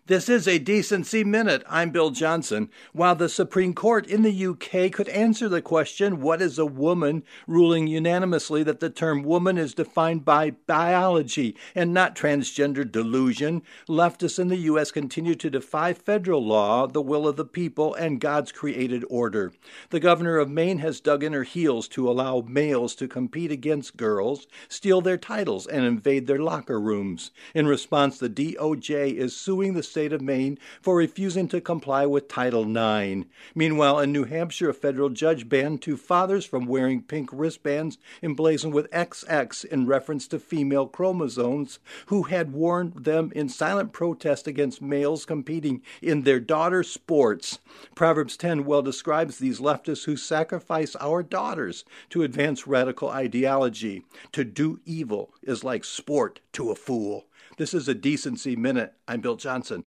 This is a Decency Minute. I'm Bill Johnson. While the Supreme Court in the UK could answer the question, what is a woman, ruling unanimously that the term woman is defined by biology and not transgender delusion, leftists in the U.S. continue to defy federal law, the will of the people, and God's created order. The governor of Maine has dug in her heels to allow males to compete against girls, steal their titles, and invade their locker rooms. In response, the DOJ is suing the state of Maine for refusing to comply with Title IX. Meanwhile, in New Hampshire, a federal judge banned two fathers from wearing pink wristbands emblazoned with XX in reference to female chromosomes who had worn them in silent protest against males competing in their daughter sports. Proverbs 10 well describes these leftists who sacrifice our daughters to advance radical ideology. To do evil is like sport to a fool. This is a Decency Minute. I'm Bill Johnson.